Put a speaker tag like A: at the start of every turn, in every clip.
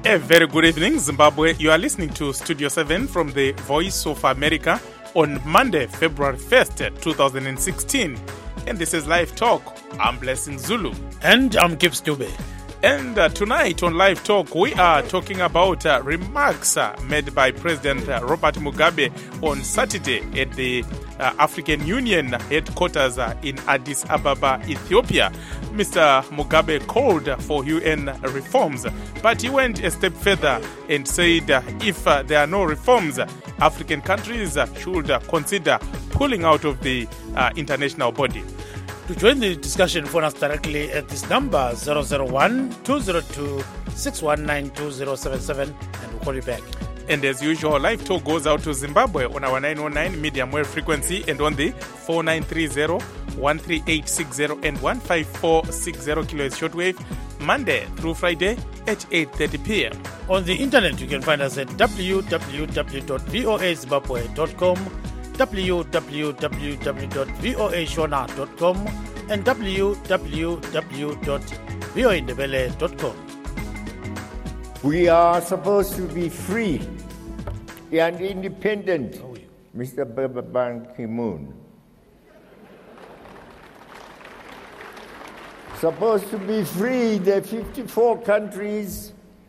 A: A very good evening, Zimbabwe. You are listening to Studio 7 from the Voice of America on Monday, February 1st, 2016. And this is Live Talk. I'm Blessing Zulu.
B: And I'm Gibbs Dube.
A: And tonight on Live Talk, we are talking about remarks made by President Robert Mugabe on Saturday at the African Union headquarters in Addis Ababa, Ethiopia. Mr. Mugabe called for UN reforms, but he went a step further and said if there are no reforms, African countries should consider pulling out of the international body.
B: To join the discussion, phone us directly at this number 001-202-619-2077 and we'll call you back.
A: And as usual, Live Talk goes out to Zimbabwe on our 909 medium wave frequency and on the 4930, 13860 and 15460 kHz shortwave, Monday through Friday at 8:30 p.m.
B: On the internet, you can find us at www.voazimbabwe.com, www.voashona.com, and www.voindebele.com.
C: We are supposed to be free and independent, Mr. Ban Ki-moon. Supposed to be free, the 54 countries.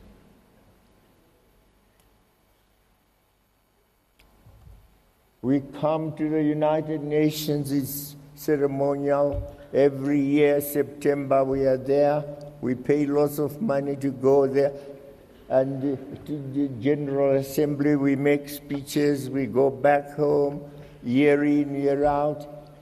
C: We come to the United Nations, it's ceremonial. Every year, September, we are there. We pay lots of money to go there. And to the General Assembly, we make speeches, we go back home, year in, year out.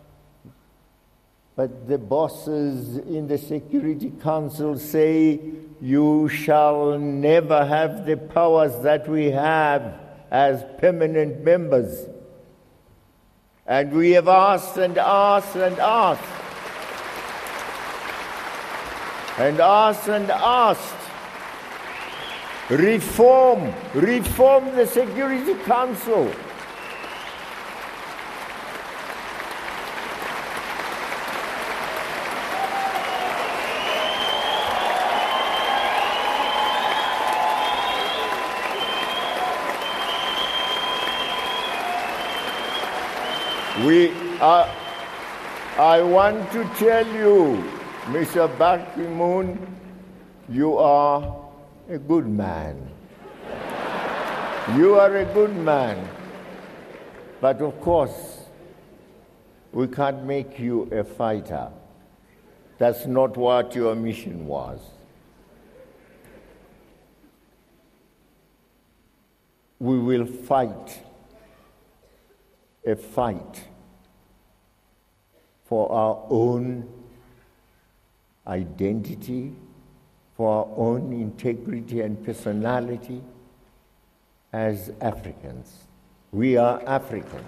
C: But the bosses in the Security Council say, you shall never have the powers that we have as permanent members. And we have asked and asked and asked. And asked and asked. Reform the Security Council. I want to tell you, Mr. Ban Ki-moon, you are a good man. You are a good man. But of course, we can't make you a fighter. That's not what your mission was. We will fight a fight for our own identity, for our own integrity and personality as Africans. We are Africans.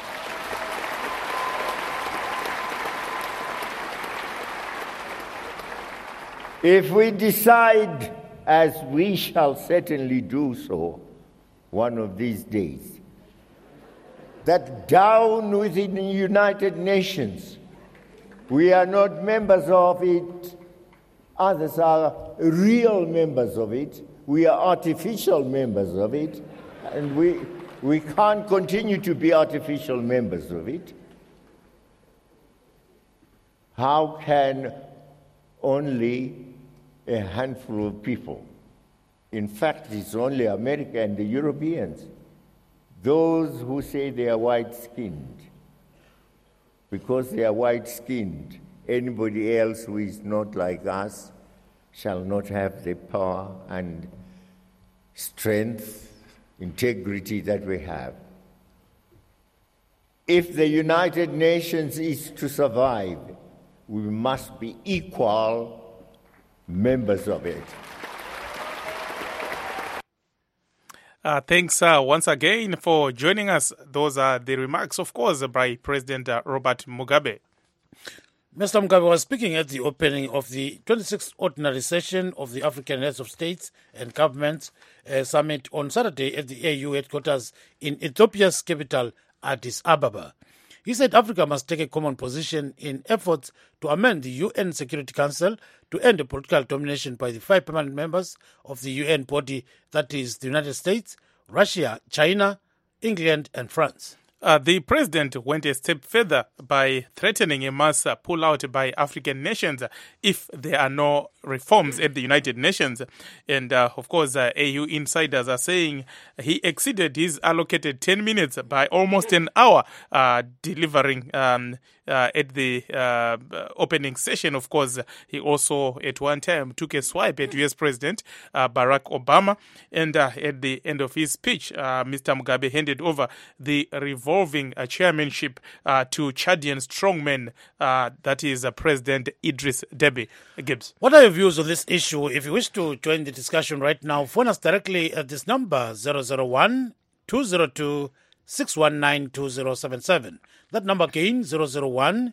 C: If we decide, as we shall certainly do so one of these days, that down within the United Nations, we are not members of it, others are real members of it, we are artificial members of it, and we can't continue to be artificial members of it. How can only a handful of people, in fact it's only America and the Europeans, those who say they are white-skinned, because they are white-skinned, anybody else who is not like us shall not have the power and strength, integrity that we have. If the United Nations is to survive, we must be equal members of it.
A: Thanks once again for joining us. Those are the remarks, of course, by President Robert Mugabe.
B: Mr. Mugabe was speaking at the opening of the 26th Ordinary Session of the African Heads of States and Governments Summit on Saturday at the AU headquarters in Ethiopia's capital, Addis Ababa. He said Africa must take a common position in efforts to amend the UN Security Council to end the political domination by the 5 permanent members of the UN body, that is the United States, Russia, China, England and France.
A: The president went a step further by threatening a mass pullout by African nations if there are no reforms at the United Nations. And of course, AU insiders are saying he exceeded his allocated 10 minutes by almost an hour, delivering at the opening session. Of course, he also at one time took a swipe at US President Barack Obama. And at the end of his speech, Mr. Mugabe handed over the revolving chairmanship to Chadian strongman, that is President Idris Deby. Gibbs.
B: What are your views on this issue? If you wish to join the discussion right now, phone us directly at this number 001 202 619 2077. That number again 001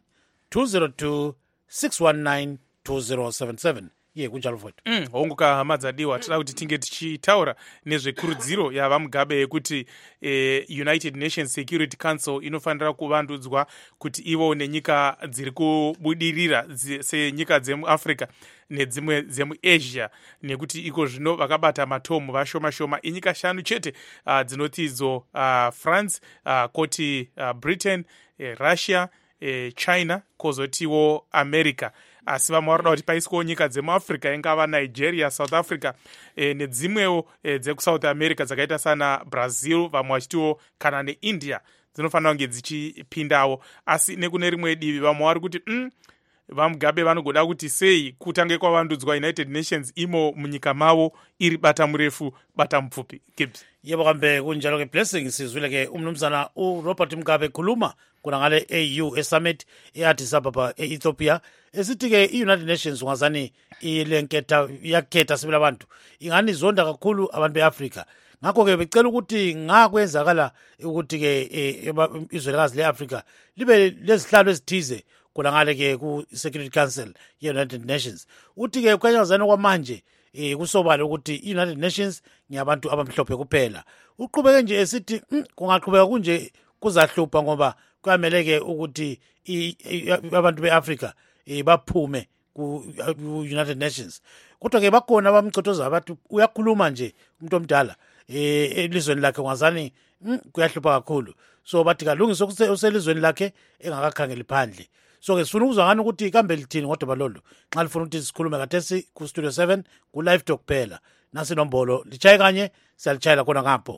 B: 202 619 2077. Ye kunjalo futhi.
A: Honguka hamadzadiwa tira kuti tinge tichitaura nezvekurudziro yava Mugabe yekuti United Nations Security Council inofanira kuvandudzwa kuti ivo nenyika dziri kubudirira senyika dzemuAfrica nedzimwe dzemuAsia, nekuti iko zvino vakabata matomu vashoma shoma inyika 5 chete dzinoti idzo France, koti Britain, Russia, China, kozotiwo America. Asi vamwe varikuda kuti paiswewo nyika dzemuAfrica ingava Nigeria, South Africa nedzimwewo dzekuSouth America dzakaita sana Brazil, vamwe vachitiwo kana neIndia dzinofanira kunge dzichipindawo. Asi nekune rimwe divi vamwe vari kuti vaMugabe vanogoda kuti sei kutange kwavandudzwa United Nations imo munyika mavo iri bata murefu bata mupfupi. Gibbs.
B: Yebo kambe kunjalo ke blessing sizwile ke umnumzana uRobert Mugabe khuluma kuna ngale AU summit eAddis Ababa eEthiopia esithi ke iUnited Nations ngazani ilenketha yakhetha sibela abantu ingani zonda kakhulu abantu beAfrica. Ngakho ke becela ukuthi ngakwenzakala ukuthi ke izwelakazi leAfrica libe lezihlalo ezithize kuna ngale ke ku Security Council ye-United Nations. Uthi ke kwanyazana kwamanje kusobala ukuthi i-United Nations ngiyabantu abamhlophe kuphela. Uqhubeke nje esithi kungaqhubeka kunje kuzahlupha ngoba kwameleke ukuthi abantu beAfrica baphume ku-United Nations. Kodwa ke bakhona abamcotoza abantu uyakhuluma nje umuntu omdala elizweni lakhe ngazani kuyahlupha kakhulu. So bathi kalungisa ukuthi uselizweni lakhe engakakhangeli phandle. So ke sifuna ukuzwa ngani ukuthi kambe lithini ngodaba balolo. Nxa lifuna ukuthi sikhulume kathesi ku Studio 7 ku Live Talk phela. Nasi nombolo lichaye kanye siyalichayela khona ngapho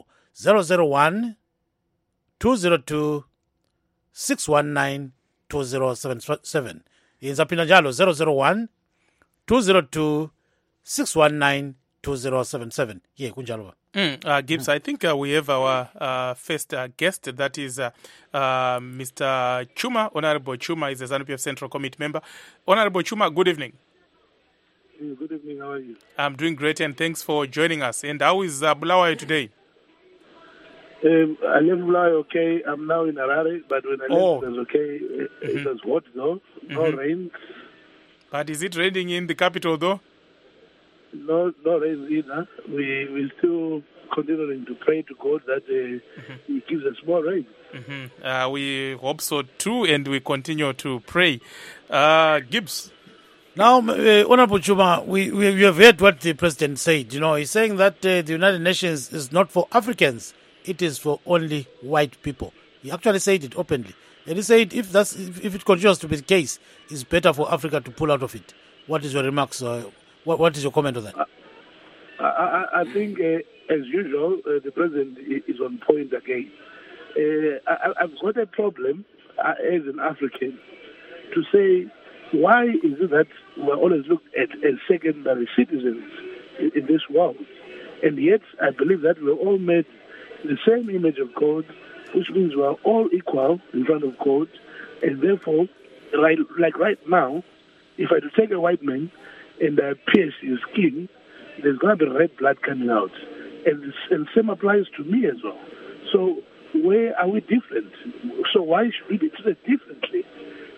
B: 001 202 619 2077. Yenza phina njalo 001 202 619 2077. Ye kunjalo ba.
A: Gibbs, I think we have our first guest, that is Mr. Chuma. Honorable Chuma is a ZANU-PF Central Committee member. Honorable Chuma, good evening.
D: Good evening, how are you?
A: I'm doing great and thanks for joining us. And how is Bulawayo today?
D: I left Bulawayo okay. I'm now in Harare, but when I left it was okay. It was hot though, no rain.
A: But is it raining in the capital though?
D: No rain either. We still continuing to pray to God that He gives us more rain.
A: We hope so too, and we continue to pray. Gibbs.
B: Now, Honorable Chuma, we have heard what the president said. You know, he's saying that the United Nations is not for Africans; it is for only white people. He actually said it openly, and he said if it continues to be the case, it's better for Africa to pull out of it. What is your remarks? What is your comment on that?
D: I think, as usual, the president is on point again. I've got a problem as an African to say, why is it that we're always looked at as secondary citizens in this world? And yet, I believe that we're all made the same image of God, which means we're all equal in front of God. And therefore, right now, if I take a white man and pierce his skin, there's going to be red blood coming out. And the same applies to me as well. So where are we different? So why should we be treated differently?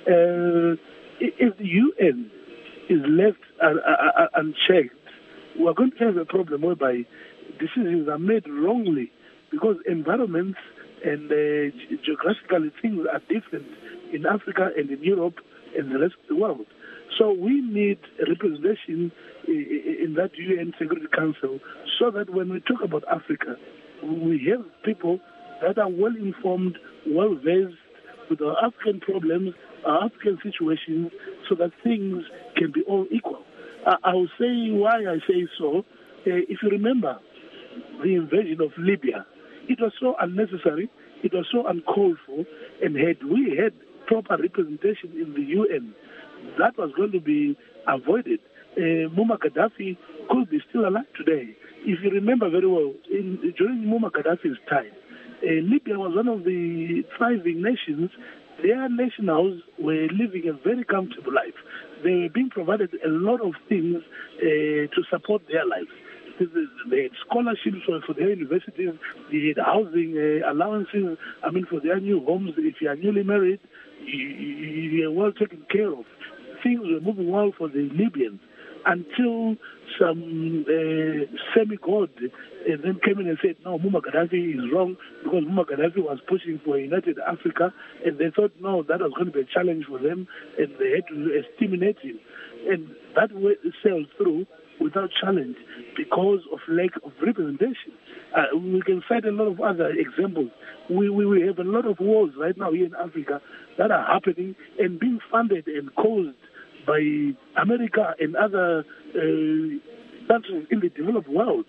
D: If the UN is left unchecked, we're going to have a problem whereby decisions are made wrongly because environments and geographically things are different in Africa and in Europe and the rest of the world. So we need a representation in that UN Security Council so that when we talk about Africa, we have people that are well informed, well versed with our African problems, our African situations, so that things can be all equal. I will say why I say so. If you remember the invasion of Libya, it was so unnecessary, it was so uncalled for, and had we had proper representation in the UN, that was going to be avoided. Muammar Gaddafi could be still alive today. If you remember very well, during Muammar Gaddafi's time, Libya was one of the thriving nations. Their nationals were living a very comfortable life. They were being provided a lot of things to support their lives. They had scholarships for their universities. They had housing allowances. For their new homes. If you are newly married, you are well taken care of. Things were moving well for the Libyans until some semi-god then came in and said, no, Muammar Gaddafi is wrong, because Muammar Gaddafi was pushing for a united Africa, and they thought, no, that was going to be a challenge for them, and they had to exterminate him. And that sailed through without challenge because of lack of representation. We can cite a lot of other examples. We have a lot of wars right now here in Africa that are happening and being funded and caused by America and other countries in the developed world.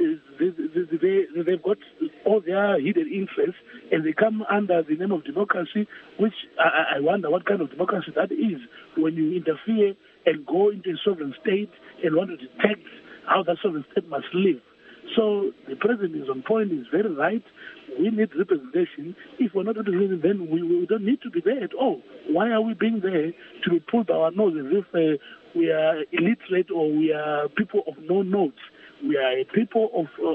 D: They've got all their hidden interests, and they come under the name of democracy, which I wonder what kind of democracy that is when you interfere and go into a sovereign state and want to detect how that sovereign state must live. So the president is on point, he's very right. We need representation. If we're not represented, then we don't need to be there at all. Why are we being there to be pulled by our nose as if we are illiterate or we are people of no notes? We are a people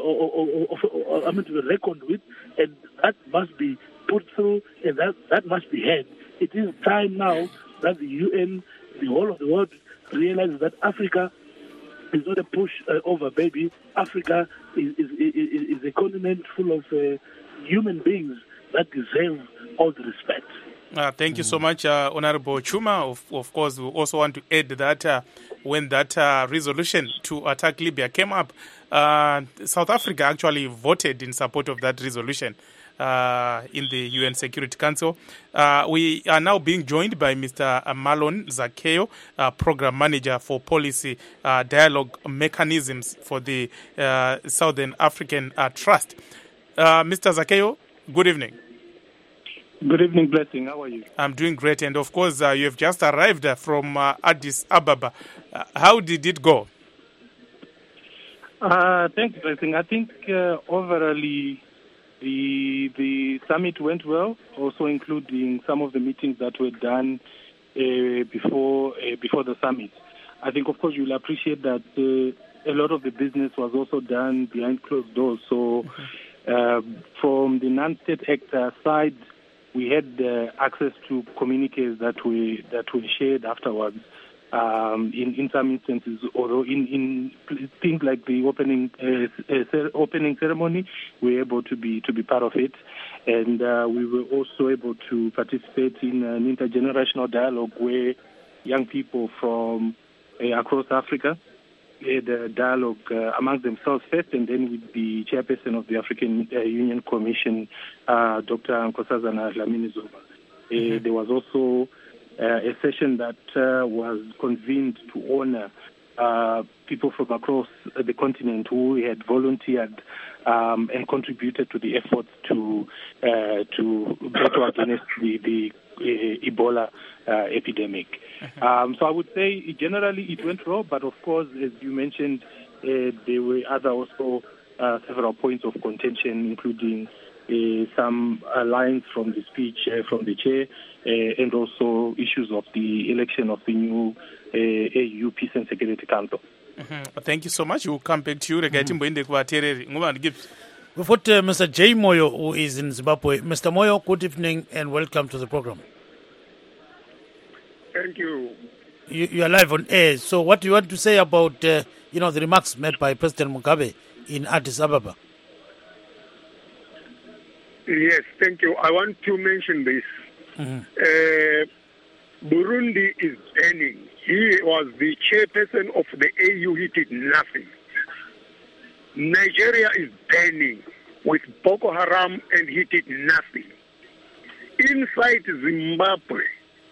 D: to be reckoned with, and that must be put through, and that must be heard. It is time now that the UN, the whole of the world, realizes that Africa is not a push-over baby. Africa is a continent full of human beings that deserve all the respect.
A: Thank you so much, Honorable Chuma. Of course, we also want to add that when that resolution to attack Libya came up, South Africa actually voted in support of that resolution in the UN Security Council. We are now being joined by Mr. Marlon Zakeo, Program Manager for Policy Dialogue Mechanisms for the Southern African Trust. Mr. Zakeo, good evening.
E: Good evening, Blessing. How are you?
A: I'm doing great. And of course, you have just arrived from Addis Ababa. How did it go?
E: Thanks, Blessing. I think overall the summit went well, also including some of the meetings that were done before the summit. I think, of course, you'll appreciate that a lot of the business was also done behind closed doors. So from the non-state actor side, we had access to communiques that we shared afterwards. In some instances, although in things like the opening ceremony, we were able to be part of it, and we were also able to participate in an intergenerational dialogue where young people from across Africa had a dialogue among themselves first, and then with the chairperson of the African Union Commission, Dr. Nkosazana Dlamini-Zuma. There was also a session that was convened to honor people from across the continent who had volunteered and contributed to the efforts to battle against the Ebola epidemic. So I would say generally it went well, but of course, as you mentioned, there were other also several points of contention, including some lines from the speech from the chair, and also issues of the election of the new AU Peace and Security Council.
A: Thank you so much. We'll come back to you. We've got
B: Mr. J. Moyo, who is in Zimbabwe. Mr. Moyo, good evening and welcome to the program.
F: Thank you.
B: You are live on air. So what do you want to say about the remarks made by President Mugabe in Addis Ababa?
F: Yes, thank you. I want to mention this. Burundi is burning. He was the chairperson of the AU. He did nothing. Nigeria is burning with Boko Haram, and he did nothing. Inside Zimbabwe,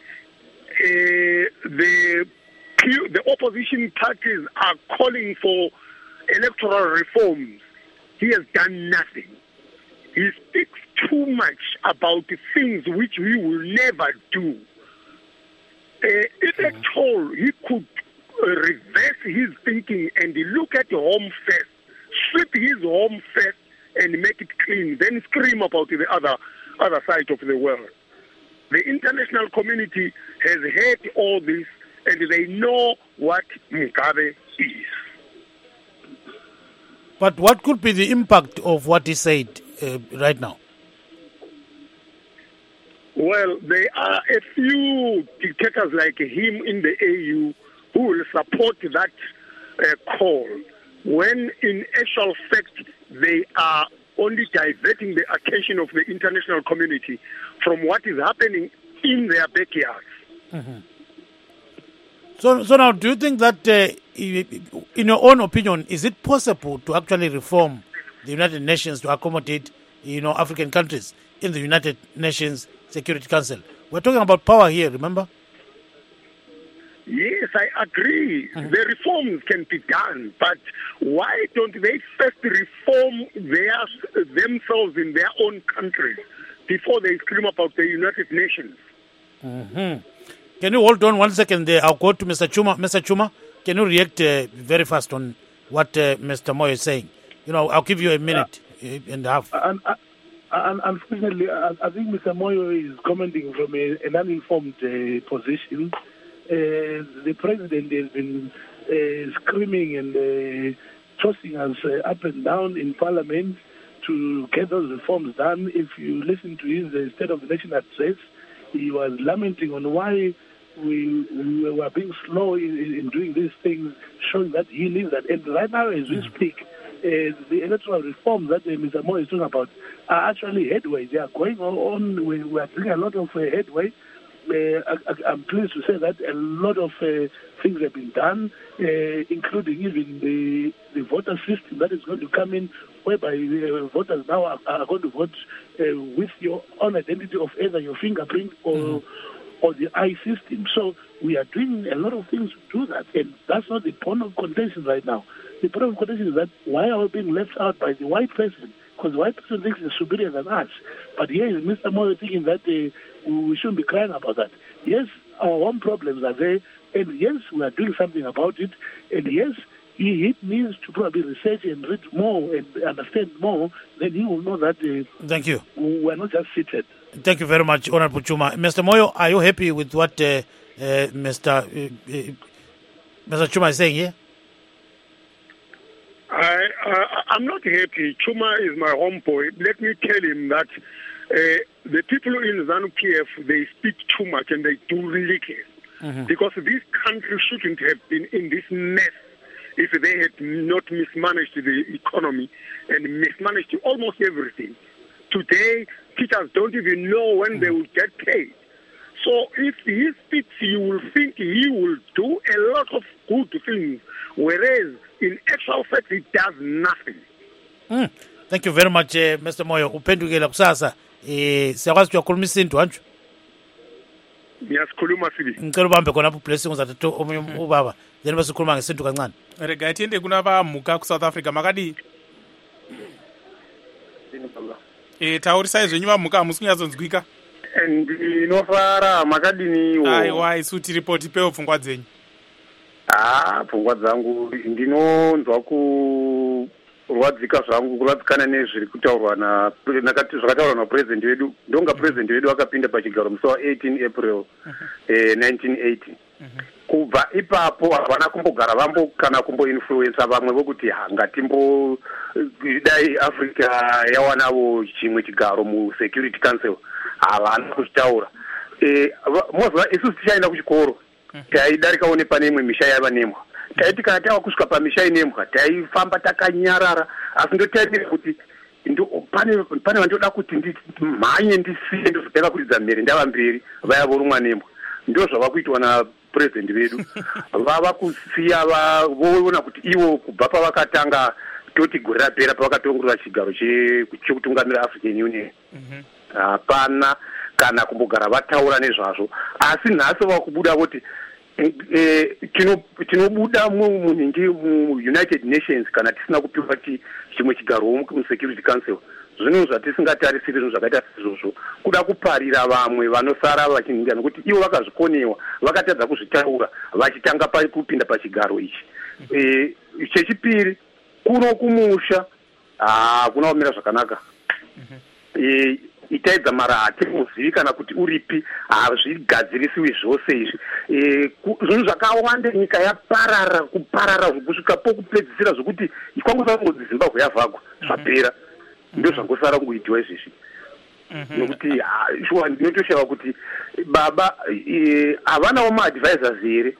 F: the opposition parties are calling for electoral reforms. He has done nothing. He speaks too much about things which we will never do. If at all he could reverse his thinking and look at home first, sweep his home first and make it clean, then scream about the other side of the world. The international community has heard all this, and they know what Mugabe is.
B: But what could be the impact of what he said right now?
F: Well, there are a few dictators like him in the AU who will support that call, when in actual fact they are only diverting the attention of the international community from what is happening in their backyards.
B: So now, do you think that, in your own opinion, is it possible to actually reform the United Nations to accommodate, African countries in the United Nations Security Council? We're talking about power here, remember?
F: Yes, I agree. The reforms can be done, but why don't they first reform themselves in their own countries before they scream about the United Nations?
B: Can you hold on 1 second there? I'll go to Mr. Chuma. Mr. Chuma, can you react very fast on what Mr. Moyo is saying? I'll give you a minute and a half.
D: Unfortunately, I think Mr. Moyo is commenting from an uninformed position. The president has been screaming and tossing us up and down in parliament to get those reforms done. If you listen to his State of the Nation address, he was lamenting on why we were being slow in doing these things, showing that he needs that. And right now, as we speak, the electoral reforms that Mr. Moyo is talking about are actually headway. They are going on. We are doing a lot of headway. I'm pleased to say that a lot of things have been done, including even the voter system that is going to come in, whereby voters now are going to vote with your own identity of either your fingerprint or the eye system. So we are doing a lot of things to do that, and that's not the point of contention right now. The point of contention is that why are we being left out by the white person? Because the white person thinks they're superior than us. But here is Mr. Moyo thinking that we shouldn't be crying about that. Yes, our own problems are there, and yes, we are doing something about it, and yes, he needs to probably research and read more and understand more, then he will know that
B: Thank you.
D: We're not just seated.
B: Thank you very much, Honorable Chuma. Mr. Moyo, are you happy with what Mr. Chuma is saying here?
F: I'm not happy. Chuma is my homeboy. Let me tell him that the people in ZANU-PF, they speak too much and they do really care. Because this country shouldn't have been in this mess if they had not mismanaged the economy and mismanaged almost everything. Today, teachers don't even know when they will get paid. So if he speaks, you will think he will do a lot of good things, whereas in actual fact, he does nothing.
B: Thank you very much, Mr. Moyo. Upendukela kusasa. Siyakwazi ukukhuluma isintu anju?
F: Ngiyasikhuluma sibi.
B: Ngicela ubambe khona blessing uzathatha omunye ubaba. Then basikhuluma ngesintu kancane.
A: Rega tiende kuna vamuka ku South Africa makadi. Taurisa izvenyu vamuka musikunyatsonzwika.
G: Ndinofara makadiniwo.
A: Aiwa isu tiri poti peo pfungwa dzenyu.
G: Pfungwa dzangu ndinonzwa kurwadzika zvangu kurwadzikana nezviri kutaurwa zvakataurwa napresident wedu. Ndonga president wedu akapinda pachigaro musi wa18 April 1980. Kubva ipapo havana kumbogara kana kumboinfluensa vamwe vokuti ngatimbodai Africa yawanawo chimwe chigaro muSecurity Council. Havana kuzvitaura. Mozva isu tichaenda kuchikoro taidarikawo nepane imwe misha yaiva nemwa. Taiti kana tava kusvika pamisha inemwa taifamba takanyarara, asi ndotaimira kuti pane vandoda kuti mhanye ndisiye ndozotanga kuridza mhere ndava mberi vaya vorumwa nembwa. Ndo zvava kuitwa napurezidendi vedu. Vava kusiya voona kuti ivo kubva pavakatanga toti gore rapera pavakatongorera chigaro chekutungamira African Union hapana kana kumbogara vataura nezvazvo, asi nhasi vava kubuda kuti tinobuda munhingi muUnited Nations kana tisina kupiwa chimwe chigaro muSecurity Council. Zvinhu zvatisingatarisiri zvinhu zvakaita izvozvo kuda kuparira vamwe vanosara vachinhinga nokuti ivo vakazvikonewa vakatadza kuzvitaura vachitanga kupinda pachigaro ichi. Chechipiri, kuno kumusha kuna kumira zvakanaka. Itaidza mara hatimuzivikana kuti uripi, hazvigadzirisiwi zvose izvi. Zvinhu zvakawanda nyika yaparara kuparara kusvika pokupedzisira zvokuti kwangosara kungodzi Zimbabwe yavhagwa zvapera. Ndo zvangosara kungoitiwa izvizvi. Nokuti ndinotoshava kuti baba havanawo maadvisors here.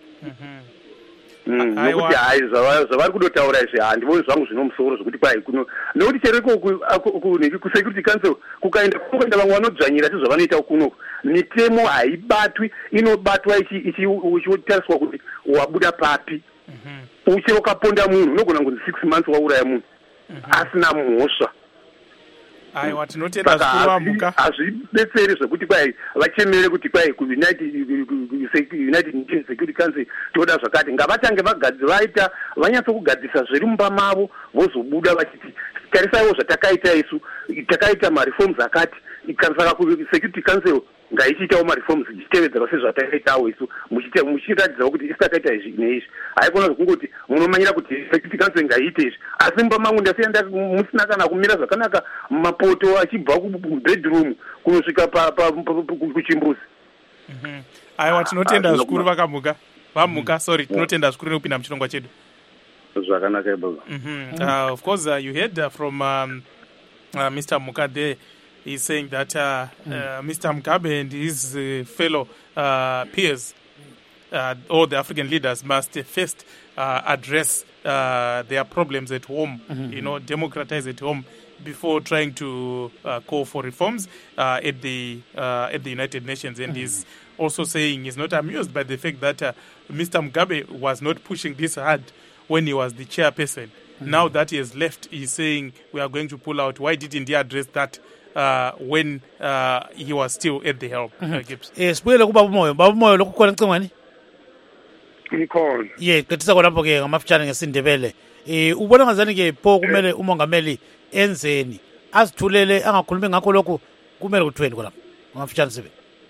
G: Nokuti hai zvavari kudotaura izvi handivoni zvangu zvinomusoro zvokuti kwai kuno nokuti chero kuSecurity Council kukaenda vamwe vanodzvanyira sezvavanoita kuno mitemo haibatwi, inobatwa ichitariswa kuti wabuda papi. Uchero kaponda munhu unogona kunzi 6 months wauraya munhu asina mhosva.
A: Aiwa, tinotenda zvikuru vamuka.
G: Hazvibetseri zvekuti kwai vachemere kuti kwai kuUnited Nations Security Council toda zvakati. Ngavatange vaita vanyatsokugadzisa zviri mumba mavo vozobuda vachiti tarisaiwo zvatakaita isu, takaita mareforms akati. Saka kuSecurity Council ngaichiitawo mareforms ichitevedzera sezvatakaitawo isu muchiratidzawo kuti isitakaita izvi neizvi. Haikona zvokungoti munomanyira kuti Security Council ngaiite izvi, asi mumba mangu ndasiya musina kana kumira zvakanaka mapoto achibva kubedroom kunosvika kuchimbuzi.
A: Aiwa, tinotenda zvikuru vamuka sorry, tinotenda zvikuru nekupinda muchirongwa chedu.
G: Zvakanaka baba.
A: Of course, you heard from Mr. Mukade. He's saying that Mr. Mugabe and his fellow peers, all the African leaders, must first address their problems at home, democratize at home before trying to call for reforms at the United Nations. And he's also saying he's not amused by the fact that Mr. Mugabe was not pushing this hard when he was the chairperson. Now that he has left, he's saying we are going to pull out. Why didn't he address that when he was still at the helm?
B: Sibuyele kubaba Moyo lokhu khona ecingweni?
F: Ngikhona.
B: Qedisa khonapho ke ngamafutshane ngesindebele. Ubona ngazani ke pho kumele umongameli enzeni azithulele angakhulumi ngakho lokho kumele kuthweni khona ngamafutshane sibe.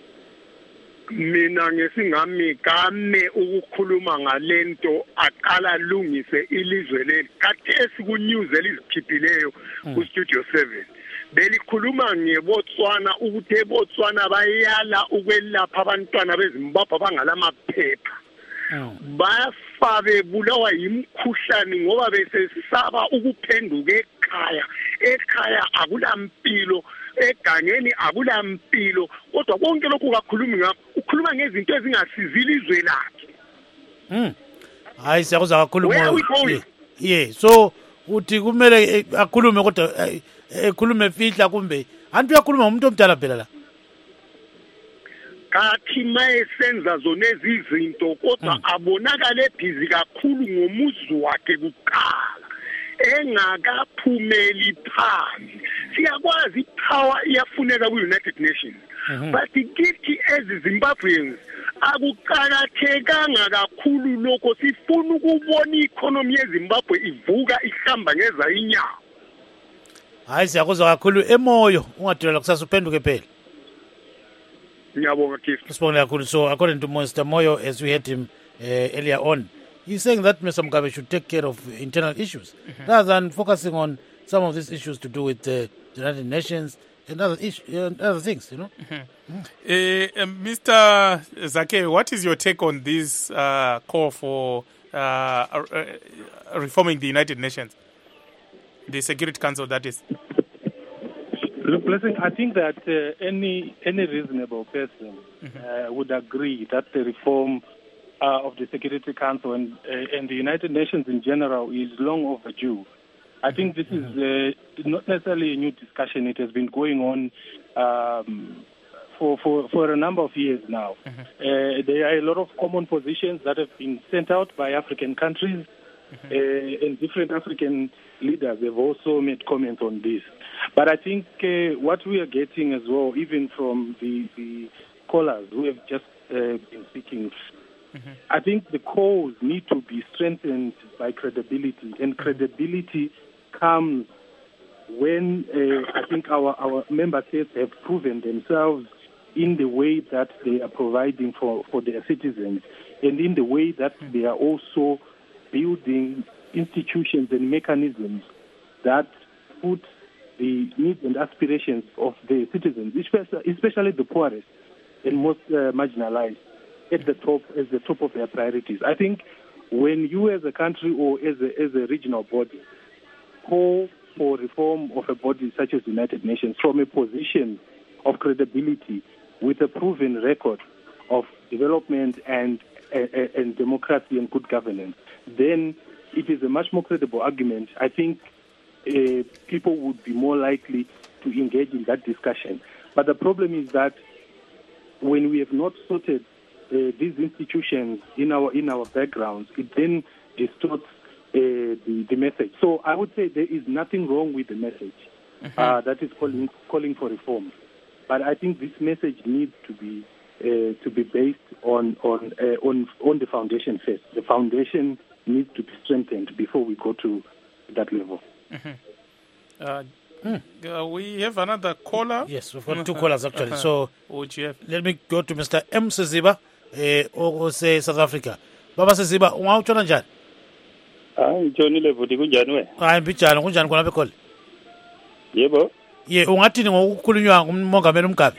F: Mina ngesingami kame ukukhuluma ngalento aqala lungise ilizwe le kathesi ku news elizikhiphileyo ku Studio 7 belikhuluma ngeBotswana ukuthi eBotswana bayala ukwelapha abantwana beZimbabwe abangalamaphepha bafa bebulawa yimkhuhlane ngoba besesaba ukuphenduka ekhaya akulampilo egangeni akulampilo kodwa konke lokhu kakhulumi ngapha ukhuluma ngezinto ezingasizile izwe lakhe.
B: Hayi siyakuzwa kakhulu Moyo. So uthi kumele akhulume kodwa ekhulume fihla kumbe antu uyakhuluma umuntu omdala phela la.
F: Kathi mayesenza zona ezizinto kodwa abonakala ebhizi kakhulu ngomuzi wakhe kuqala engakaphumeli phansi. Siyakwazi ipower iyafuneka ku-United Nations but kithi eziZimbabweans akuqakathekanga kakhulu lokho. Sifuna ukubona i-economy yeZimbabwe ivuka ihamba ngeza inyawo.
B: Hayi siyakuzwa kakhulu eMoyo ungadilala kusasa uphenduke phela.
F: Ngiyabonga Keith.
B: Sibonga kakhulu. So according to Mr. Moyo, as we heard him earlier on, he's saying that Mr. Mugabe should take care of internal issues rather than focusing on some of these issues to do with the United Nations and other things,
A: Mr. Zake, what is your take on this call for reforming the United Nations, the Security Council, that is?
E: Look, Blessing, I think that any reasonable person would agree that the reform of the Security Council and the United Nations in general is long overdue. I think this is not necessarily a new discussion. It has been going on for a number of years now. There are a lot of common positions that have been sent out by African countries, and different African leaders have also made comments on this. But I think what we are getting as well, even from the callers who have just been speaking, I think the calls need to be strengthened by credibility, and credibility comes when I think our member states have proven themselves in the way that they are providing for their citizens, and in the way that they are also building institutions and mechanisms that put the needs and aspirations of the citizens, especially the poorest and most marginalized, at the top of their priorities. I think when you as a country or as a regional body call for reform of a body such as the United Nations from a position of credibility with a proven record of development and democracy and good governance, then it is a much more credible argument. I think people would be more likely to engage in that discussion. But the problem is that when we have not sorted these institutions in our backgrounds, it then distorts the message. So I would say there is nothing wrong with the message that is calling for reform. But I think this message needs to be based on the foundation first. The foundation needs to be strengthened before we go to that level.
A: We have another caller.
B: Yes, we've got two callers actually. So
A: would you have?
B: let me go to Mr. M. Siziba, ose South Africa. Baba Siziba, ungawutshona njani?
H: Ngitshonile futhi kunjani wena?
B: Hayi mbijana kunjani khona bekhole?
H: Yebo.
B: Ye ungathini ngokukhulunywa ngumongameli uMgabe?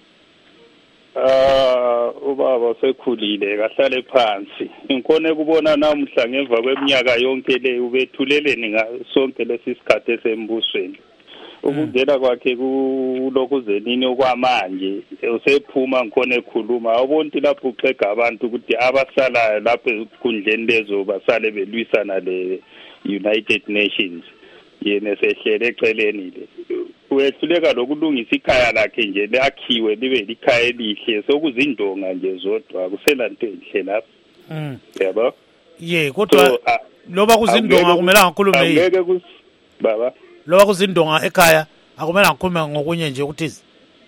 H: Ubaba sekhulile kahlale phansi. Ngikone kubona namhla ngemva kweminyaka yonke le ubethuleleni ngasonke lesisikhathi esembusweni. Ukungena kwakhe kulokhu zenini okwamanje usephuma ngikhona ekhuluma awubonti lapho uxega abantu ukuthi abasalayo lapho ekundleni lezo basale belwisana le United Nations yena sehlele eceleni le uyehluleka lokulungisa ikhaya lakhe nje lakhiwe libe likhaya elihle sokuzindonga nje zodwa akusela into enhle lapho yabo
B: ye kodwa loba kuzindonga kumele ngikhulume yini
H: angeke baba
B: loba kuzindonga ekhaya akumele ngikhulume ngokunye nje ukuthize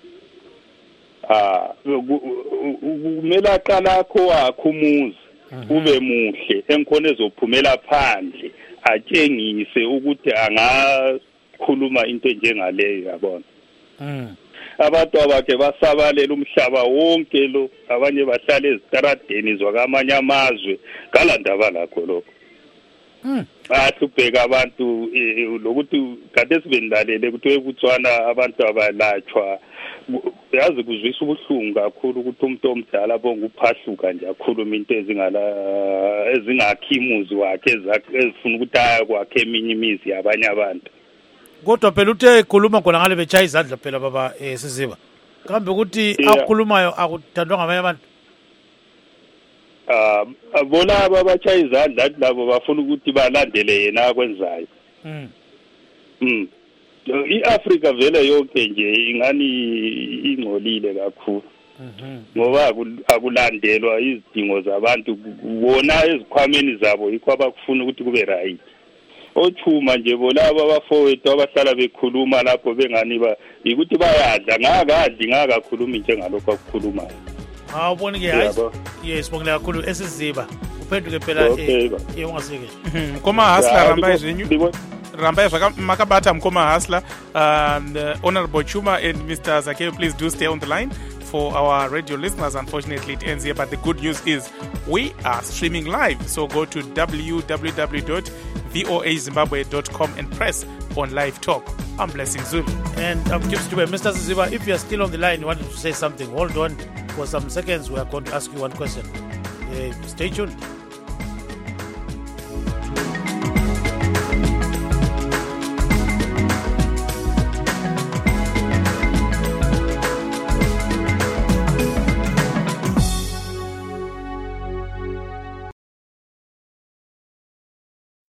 H: kumele aqala wakho umuzi ube muhle enkhona ezophumela phandle atshengise ukuthi angakhuluma into njengaleyo yabona abantu abakhe basabalela umhlaba wonke lo abanye bahlala ezitaradeni zwakamanye amazwe ngalandaba lakho lokho ubheka abantu lokuthi kade sibendalela ukuthi ebutswana abantu abalatshwa yazi kuzwisa ubuhlungu kakhulu ukuthi umuntu omdala bonke uphahluka nje akhuluma into ezingakhimuzi wakhe ezifuna ukuthi aya kwakhe eminye imizi yabanye abantu.
B: Kodwa phela uthe ekhuluma khona ngale betshaya izandla phela baba Siziba kambe ukuthi akukhulumayo akuthandwa ngabanye abantu
H: bona ababachaya izandla labo bafuna ukuthi balandele yena akwenzayo. I-Africa vele yonke nje ingani ingcolile kakhulu ngoba akulandelwa izidingo zabantu bona ezikhwameni zabo yikho abakufuna ukuthi kube right. Othuma nje bona abafowethu abahlala bekhuluma lapho bengani ukuthi bayadla ngakakhulumi njengalokho akukhulumayo.
B: Awuboni ke hayi yes sibongile kakhulu esiziba uphenduke phela ungaseke
A: Mkoma Hasla Rambai Zwenyu Rambai Makabata Mkoma Hasla Honorable Chuma and Mr. Zakeo, please do stay on the line for our radio listeners. Unfortunately it ends here, but the good news is we are streaming live, so go to www.voazimbabwe.com and press on live talk. I'm Blessing Zulu
B: and I'm Gibbs Dube. Mr. Siziba, if you are still on the line, you wanted to say something, hold on for some seconds. We are going to ask you one question. Stay tuned.